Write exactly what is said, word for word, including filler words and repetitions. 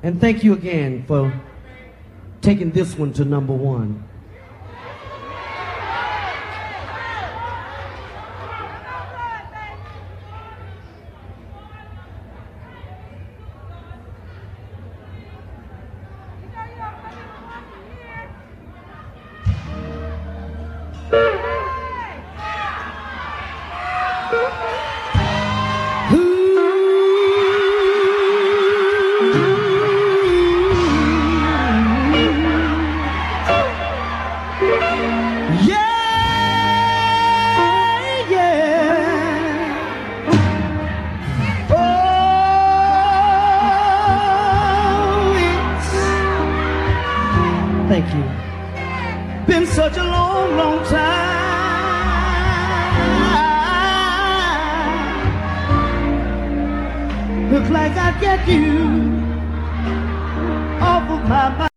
And thank you again for taking this one to number one. Thank you. Been such a long, long time. Looks like I get you off of my mind.